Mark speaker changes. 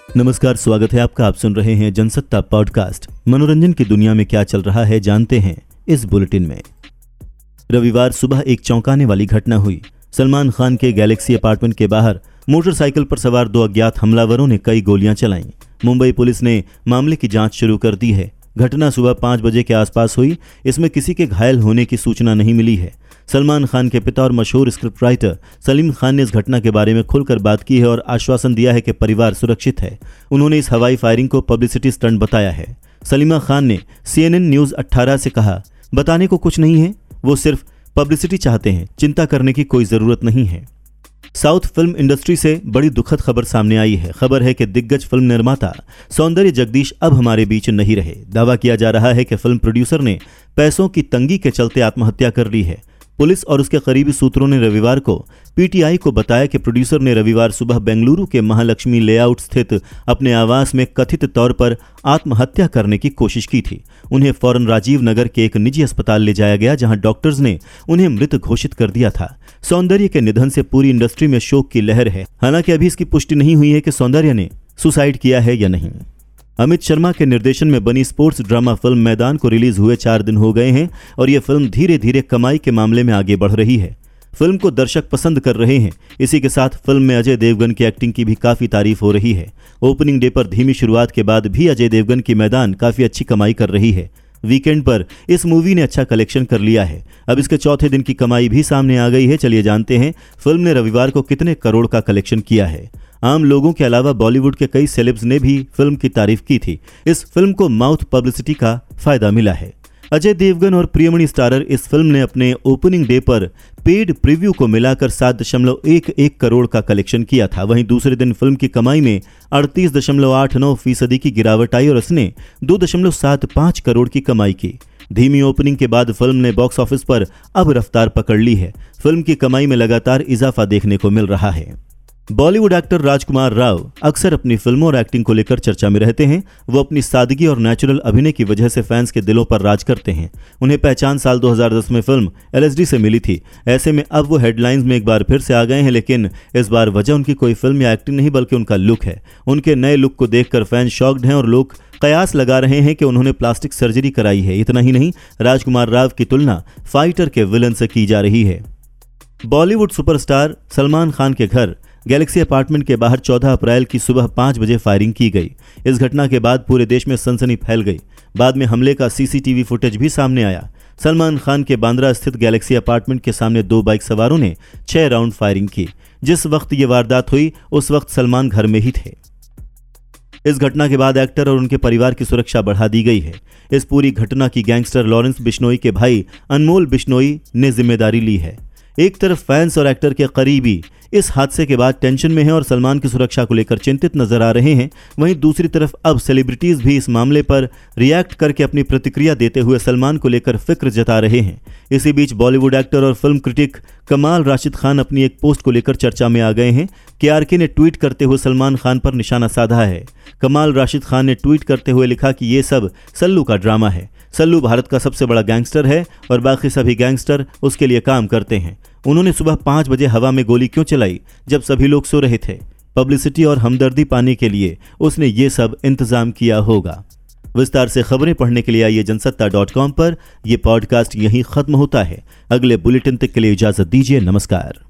Speaker 1: नमस्कार, स्वागत है आपका। आप सुन रहे हैं जनसत्ता पॉडकास्ट। मनोरंजन की दुनिया में क्या चल रहा है जानते हैं इस बुलेटिन में। रविवार सुबह एक चौंकाने वाली घटना हुई। सलमान खान के गैलेक्सी अपार्टमेंट के बाहर मोटरसाइकिल पर सवार दो अज्ञात हमलावरों ने कई गोलियां चलाईं। मुंबई पुलिस ने मामले की जांच शुरू कर दी है। घटना सुबह 5 बजे के आसपास हुई। इसमें किसी के घायल होने की सूचना नहीं मिली है। सलमान खान के पिता और मशहूर स्क्रिप्ट राइटर सलीम खान ने इस घटना के बारे में खुलकर बात की है और आश्वासन दिया है कि परिवार सुरक्षित है। उन्होंने इस हवाई फायरिंग को पब्लिसिटी स्टंट बताया है। सलीमा खान ने CNN न्यूज़ 18 से कहा, बताने को कुछ नहीं है, वो सिर्फ पब्लिसिटी चाहते हैं, चिंता करने की कोई ज़रूरत नहीं है। साउथ फिल्म इंडस्ट्री से बड़ी दुखद खबर सामने आई है। खबर है कि दिग्गज फिल्म निर्माता सौंदर्य जगदीश अब हमारे बीच नहीं रहे। दावा किया जा रहा है कि फिल्म प्रोड्यूसर ने पैसों की तंगी के चलते आत्महत्या कर ली है। पुलिस और उसके करीबी सूत्रों ने रविवार को PTI को बताया कि प्रोड्यूसर ने रविवार सुबह बेंगलुरु के महालक्ष्मी लेआउट स्थित अपने आवास में कथित तौर पर आत्महत्या करने की कोशिश की थी। उन्हें फौरन राजीव नगर के एक निजी अस्पताल ले जाया गया, जहां डॉक्टर्स ने उन्हें मृत घोषित कर दिया था। सौंदर्य के निधन से पूरी इंडस्ट्री में शोक की लहर है। हालांकि अभी इसकी पुष्टि नहीं हुई है कि सौंदर्य ने सुसाइड किया है या नहीं। अमित शर्मा के निर्देशन में बनी स्पोर्ट्स ड्रामा फिल्म मैदान को रिलीज हुए 4 दिन हो गए हैं और यह फिल्म धीरे धीरे कमाई के मामले में आगे बढ़ रही है। फिल्म को दर्शक पसंद कर रहे हैं। इसी के साथ फिल्म में अजय देवगन की एक्टिंग की भी काफी तारीफ हो रही है। ओपनिंग डे पर धीमी शुरुआत के बाद भी अजय देवगन की मैदान काफी अच्छी कमाई कर रही है। वीकेंड पर इस मूवी ने अच्छा कलेक्शन कर लिया है। अब इसके चौथे दिन की कमाई भी सामने आ गई है। चलिए जानते हैं फिल्म ने रविवार को कितने करोड़ का कलेक्शन किया है। आम लोगों के अलावा बॉलीवुड के कई सेलेब्स ने भी फिल्म की तारीफ की थी। इस फिल्म को माउथ पब्लिसिटी का फायदा मिला है। अजय देवगन और प्रियमणि स्टारर इस फिल्म ने अपने ओपनिंग डे पर पेड प्रीव्यू को मिलाकर 7.11 करोड़ का कलेक्शन किया था। वहीं दूसरे दिन फिल्म की कमाई में 38.89% की गिरावट आई और इसने 2.75 करोड़ की कमाई की। धीमी ओपनिंग के बाद फिल्म ने बॉक्स ऑफिस पर अब रफ्तार पकड़ ली है। फिल्म की कमाई में लगातार इजाफा देखने को मिल रहा है। बॉलीवुड एक्टर राजकुमार राव अक्सर अपनी फिल्मों और एक्टिंग को लेकर चर्चा में रहते हैं। वो अपनी सादगी और नेचुरल अभिनय की वजह से फैंस के दिलों पर राज करते हैं। उन्हें पहचान साल 2010 में फिल्म LSD से मिली थी। ऐसे में अब वो हेडलाइंस में एक बार फिर से आ गए हैं, लेकिन इस बार वजह उनकी कोई फिल्म या एक्टिंग नहीं बल्कि उनका लुक है। उनके नए लुक को देखकर फैंस शॉक्ड हैं और लोग कयास लगा रहे हैं कि उन्होंने प्लास्टिक सर्जरी कराई है। इतना ही नहीं, राजकुमार राव की तुलना फाइटर के विलन से की जा रही है। बॉलीवुड सुपरस्टार सलमान खान के घर गैलेक्सी अपार्टमेंट के बाहर 14 अप्रैल की सुबह 5 बजे फायरिंग की गई। इस घटना के बाद पूरे देश में सनसनी फैल गई। बाद में हमले का CCTV फुटेज भी सामने आया। सलमान खान के बांद्रा स्थित गैलेक्सी अपार्टमेंट के सामने 2 बाइक सवारों ने 6 राउंड फायरिंग की। जिस वक्त ये वारदात हुई उस वक्त सलमान घर में ही थे। इस घटना के बाद एक्टर और उनके परिवार की सुरक्षा बढ़ा दी गई है। इस पूरी घटना की गैंगस्टर लॉरेंस बिश्नोई के भाई अनमोल बिश्नोई ने जिम्मेदारी ली है। एक तरफ फैंस और एक्टर के करीबी इस हादसे के बाद टेंशन में हैं और सलमान की सुरक्षा को लेकर चिंतित नजर आ रहे हैं। वहीं दूसरी तरफ अब सेलिब्रिटीज भी इस मामले पर रिएक्ट करके अपनी प्रतिक्रिया देते हुए सलमान को लेकर फिक्र जता रहे हैं। इसी बीच बॉलीवुड एक्टर और फिल्म क्रिटिक कमाल राशिद खान अपनी एक पोस्ट को लेकर चर्चा में आ गए हैं। KRK ने ट्वीट करते हुए सलमान खान पर निशाना साधा है। कमाल राशिद खान ने ट्वीट करते हुए लिखा कि ये सब सल्लू का ड्रामा है। सल्लू भारत का सबसे बड़ा गैंगस्टर है और बाकी सभी गैंगस्टर उसके लिए काम करते हैं। उन्होंने सुबह 5 बजे हवा में गोली क्यों चलाई जब सभी लोग सो रहे थे? पब्लिसिटी और हमदर्दी पाने के लिए उसने ये सब इंतजाम किया होगा। विस्तार से खबरें पढ़ने के लिए आइए जनसत्ता.com पर। यह पॉडकास्ट यहीं खत्म होता है। अगले बुलेटिन तक के लिए इजाजत दीजिए। नमस्कार।